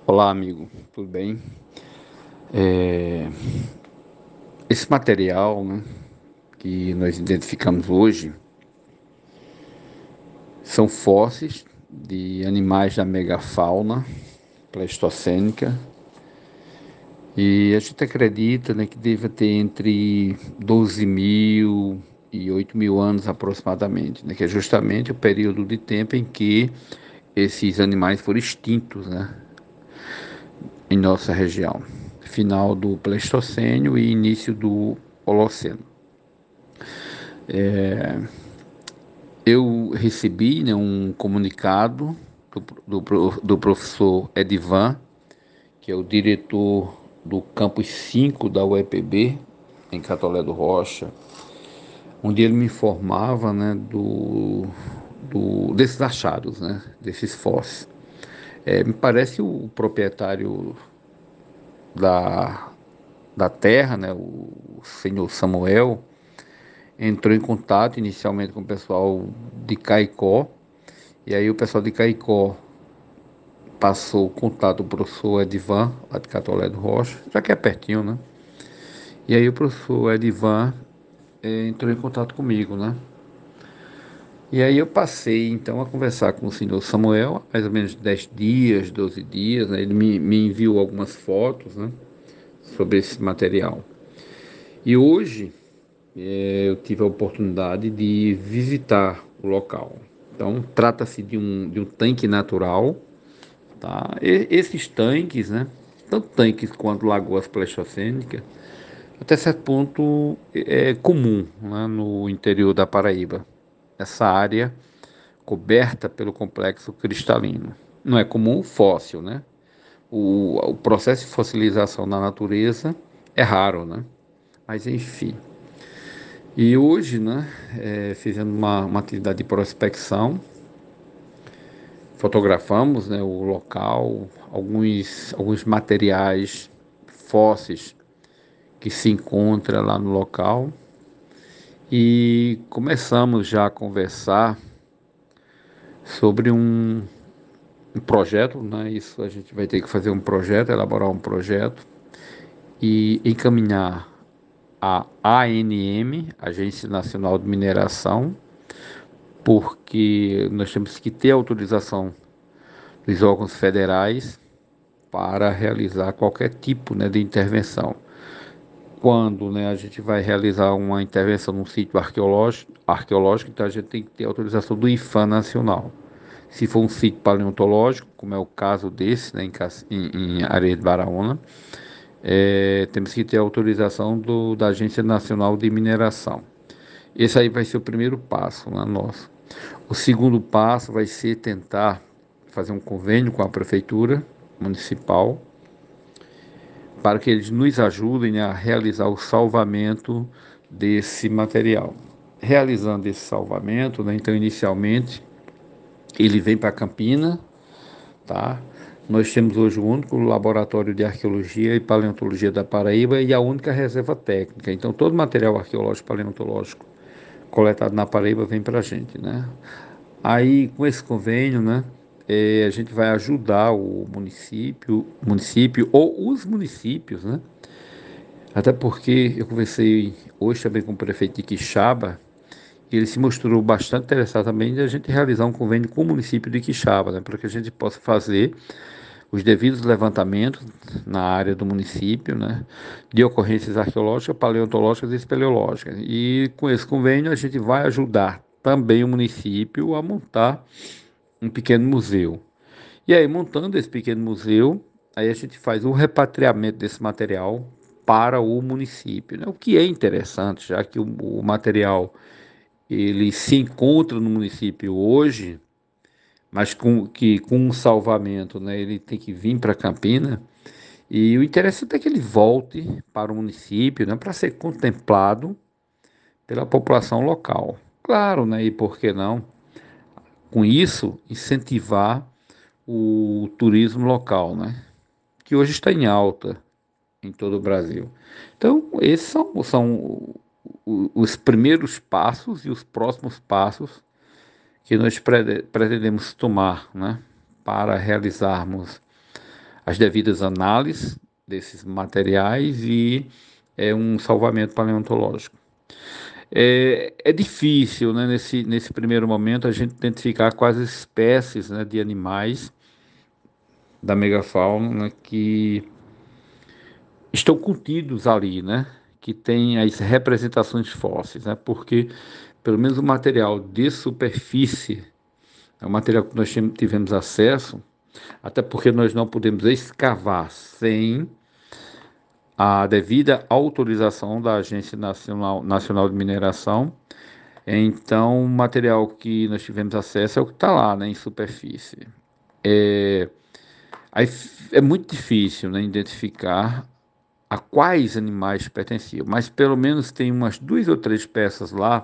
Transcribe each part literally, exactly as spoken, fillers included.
Olá, amigo, tudo bem? É, esse material, né, que nós identificamos hoje são fósseis de animais da megafauna pleistocênica e a gente acredita, né, que deva ter entre doze mil e oito mil anos aproximadamente, né, que é justamente o período de tempo em que esses animais foram extintos, né, em nossa região, final do Pleistocênio e início do Holoceno. Eu recebi, né, um comunicado do, do, do professor Edivan, que é o diretor do campus cinco da U E P B, em Catolé do Rocha, onde ele me informava, né, do, do, desses achados, né, desses fósseis. É, me parece o proprietário da, da terra, né, o senhor Samuel, entrou em contato inicialmente com o pessoal de Caicó, e aí o pessoal de Caicó passou o contato do professor Edivan, lá de Catolé do Rocha, já que é pertinho, né? E aí o professor Edivan eh, entrou em contato comigo, né? E aí eu passei então a conversar com o senhor Samuel, mais ou menos dez dias, doze dias, né? Ele me, me enviou algumas fotos, né, sobre esse material. E hoje eh, eu tive a oportunidade de visitar o local. Então trata-se de um, de um tanque natural. Tá? E, esses tanques, né, tanto tanques quanto lagoas pleistocênicas, até certo ponto é comum, né, no interior da Paraíba, essa área coberta pelo complexo cristalino. Não é comum o fóssil, né? O, o processo de fossilização na natureza é raro, né? Mas enfim. E hoje, né, é, fizemos uma, uma atividade de prospecção, fotografamos, né, o local, alguns, alguns materiais fósseis que se encontram lá no local e começamos já a conversar sobre um, um projeto, né? Isso a gente vai ter que fazer um projeto, elaborar um projeto e encaminhar a ANM, Agência Nacional de Mineração, porque nós temos que ter autorização dos órgãos federais para realizar qualquer tipo, né, de intervenção. Quando, né, a gente vai realizar uma intervenção num sítio arqueológico, arqueológico, então a gente tem que ter autorização do IPHAN nacional. Se for um sítio paleontológico, como é o caso desse, né, em, em, em Areia de Baraúna, é, temos que ter autorização do, da Agência Nacional de Mineração. Esse aí vai ser o primeiro passo, né, nosso. O segundo passo vai ser tentar fazer um convênio com a prefeitura municipal para que eles nos ajudem a realizar o salvamento desse material. Realizando esse salvamento, né, então inicialmente ele vem para Campina, tá? Nós temos hoje o único laboratório de arqueologia e paleontologia da Paraíba e a única reserva técnica. Então todo material arqueológico e paleontológico coletado na Paraíba vem para a gente, né? Aí com esse convênio, né, é, a gente vai ajudar o município, município ou os municípios, né? Até porque eu conversei hoje também com o prefeito de Quixaba e ele se mostrou bastante interessado também de a gente realizar um convênio com o município de Quixaba, né, para que a gente possa fazer os devidos levantamentos na área do município, né, de ocorrências arqueológicas, paleontológicas e espeleológicas. E com esse convênio a gente vai ajudar também o município a montar um pequeno museu. E aí, montando esse pequeno museu, aí a gente faz o repatriamento desse material para o município, né? O que é interessante, já que o, o material ele se encontra no município hoje, mas com, que com um salvamento, né, ele tem que vir para Campina. E o interessante é que ele volte para o município, né, para ser contemplado pela população local. Claro, né, e por que não? Com isso, incentivar o turismo local, né, que hoje está em alta em todo o Brasil. Então, esses são, são os primeiros passos e os próximos passos que nós pretendemos tomar, né, para realizarmos as devidas análises desses materiais e é um salvamento paleontológico. É, é difícil, né, nesse, nesse primeiro momento, a gente identificar quais espécies, né, de animais da megafauna, né, que estão contidos ali, né, que tem as representações fósseis, né, porque pelo menos o material de superfície é o material que nós tivemos acesso, até porque nós não podemos escavar sem a devida autorização da Agência Nacional, Nacional de Mineração. Então, o material que nós tivemos acesso é o que está lá, né, em superfície. É, aí é muito difícil, né, identificar a quais animais pertenciam, mas pelo menos tem umas duas ou três peças lá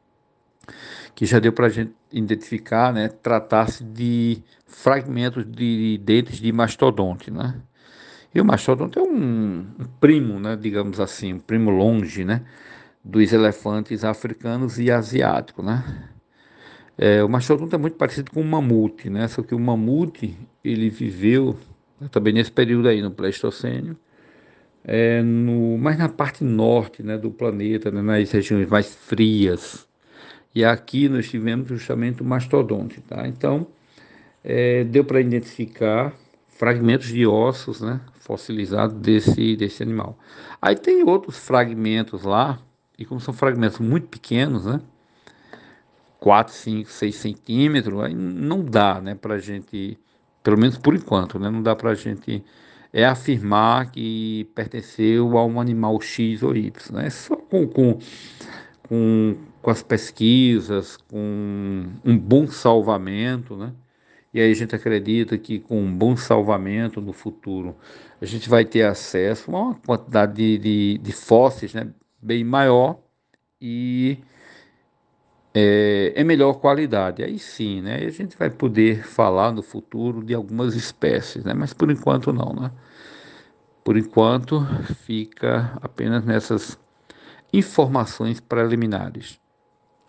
que já deu para a gente identificar, né, tratar-se de fragmentos de dentes de mastodonte, né? E o mastodonte é um, um primo, né, digamos assim, um primo longe, né, dos elefantes africanos e asiáticos, né? É, o mastodonte é muito parecido com o mamute, né? Só que o mamute, ele viveu, né, também nesse período aí, no Pleistocênio, é, no, mais na parte norte, né, do planeta, né, nas regiões mais frias. E aqui nós tivemos justamente o mastodonte, tá? Então, é, deu para identificar fragmentos de ossos, né, fossilizados desse, desse animal. Aí tem outros fragmentos lá, e como são fragmentos muito pequenos, né, quatro, cinco, seis centímetros, aí não dá, né, para a gente, pelo menos por enquanto, né, não dá para a gente é afirmar que pertenceu a um animal X ou Y, né, só com, com, com, com as pesquisas, com um bom salvamento, né, e aí a gente acredita que com um bom salvamento no futuro, a gente vai ter acesso a uma quantidade de, de, de fósseis, né, bem maior e é, é melhor qualidade. Aí sim, né, a gente vai poder falar no futuro de algumas espécies, né, mas por enquanto não, né. Por enquanto fica apenas nessas informações preliminares.